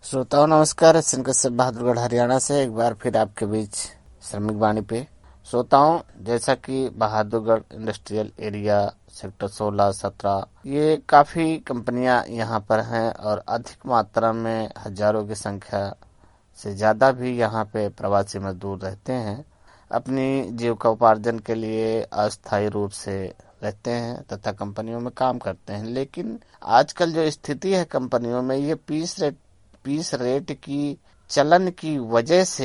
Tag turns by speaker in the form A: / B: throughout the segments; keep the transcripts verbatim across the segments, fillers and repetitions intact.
A: श्रोताओं नमस्कार। सिंह से बहादुरगढ़ हरियाणा से एक बार फिर आपके बीच श्रमिक वाणी पे। श्रोताओं, जैसा कि बहादुरगढ़ इंडस्ट्रियल एरिया सेक्टर सोलह सत्रह ये काफी कंपनियां यहाँ पर हैं और अधिक मात्रा में हजारों की संख्या से ज्यादा भी यहाँ पे प्रवासी मजदूर रहते हैं। अपनी जीविकोपार्जन के लिए अस्थायी रूप से रहते हैं तथा कंपनियों में काम करते हैं। लेकिन आजकल जो स्थिति है कंपनियों में, ये पीस रेट पीस रेट की चलन की वजह से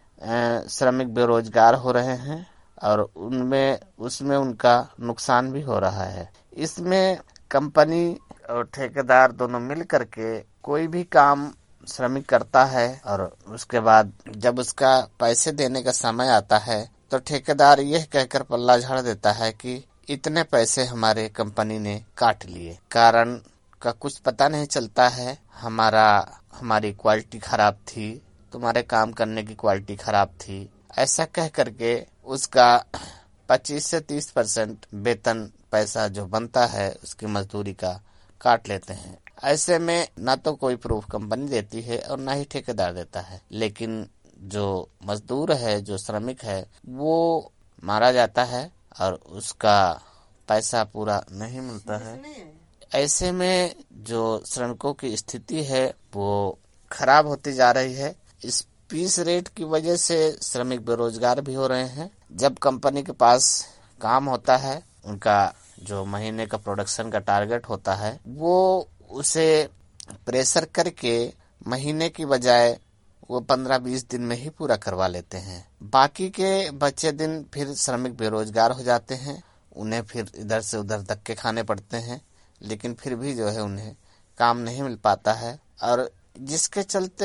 A: श्रमिक बेरोजगार हो रहे हैं और उनमें उसमें उनका नुकसान भी हो रहा है। इसमें कंपनी और ठेकेदार दोनों मिल करके कोई भी काम श्रमिक करता है और उसके बाद जब उसका पैसे देने का समय आता है तो ठेकेदार यह कहकर पल्ला झाड़ देता है कि इतने पैसे हमारे कंपनी ने काट लिए। कारण का कुछ पता नहीं चलता है। हमारा हमारी क्वालिटी खराब थी, तुम्हारे काम करने की क्वालिटी खराब थी, ऐसा कह करके उसका पच्चीस से तीस परसेंट वेतन पैसा जो बनता है उसकी मजदूरी का काट लेते हैं। ऐसे में ना तो कोई प्रूफ कंपनी देती है और ना ही ठेकेदार देता है, लेकिन जो मजदूर है, जो श्रमिक है, वो मारा जाता है और उसका पैसा पूरा नहीं मिलता है। ऐसे में जो श्रमिकों की स्थिति है वो खराब होती जा रही है। इस पीस रेट की वजह से श्रमिक बेरोजगार भी हो रहे हैं। जब कंपनी के पास काम होता है, उनका जो महीने का प्रोडक्शन का टारगेट होता है, वो उसे प्रेशर करके महीने की बजाय वो पंद्रह बीस दिन में ही पूरा करवा लेते हैं। बाकी के बचे दिन फिर श्रमिक बेरोजगार हो जाते हैं। उन्हें फिर इधर से उधर धक्के खाने पड़ते हैं, लेकिन फिर भी जो है उन्हें काम नहीं मिल पाता है और जिसके चलते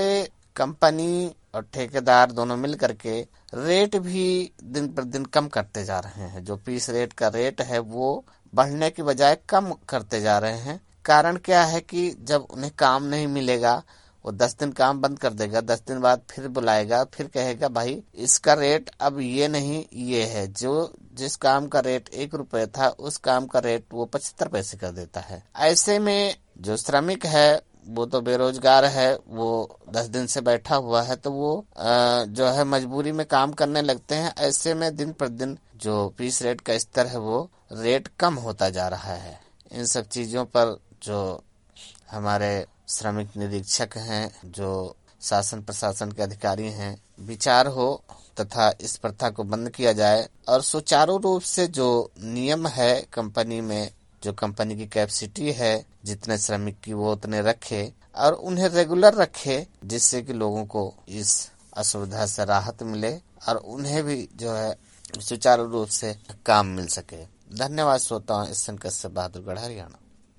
A: कंपनी और ठेकेदार दोनों मिल करके रेट भी दिन पर दिन कम करते जा रहे हैं। जो पीस रेट का रेट है वो बढ़ने की बजाय कम करते जा रहे हैं। कारण क्या है कि जब उन्हें काम नहीं मिलेगा, वो दस दिन काम बंद कर देगा, दस दिन बाद फिर बुलाएगा, फिर कहेगा भाई इसका रेट अब ये नहीं ये है। जो जिस काम का रेट एक रुपए था उस काम का रेट वो पचहत्तर पैसे कर देता है। ऐसे में जो श्रमिक है वो तो बेरोजगार है, वो दस दिन से बैठा हुआ है, तो वो जो है मजबूरी में काम करने लगते हैं। ऐसे में दिन पर दिन जो पीस रेट का स्तर है वो रेट कम होता जा रहा है। इन सब चीजों पर जो हमारे श्रमिक निरीक्षक हैं, जो शासन प्रशासन के अधिकारी हैं, विचार हो तथा इस प्रथा को बंद किया जाए और सुचारू रूप से जो नियम है कंपनी में, जो कंपनी की कैपेसिटी है जितने श्रमिक की वो उतने रखे और उन्हें रेगुलर रखे, जिससे कि लोगों को इस असुविधा से राहत मिले और उन्हें भी जो है सुचारू रूप से काम मिल सके। धन्यवाद श्रोताओं। इस संकट से बहादुरगढ़ हरियाणा।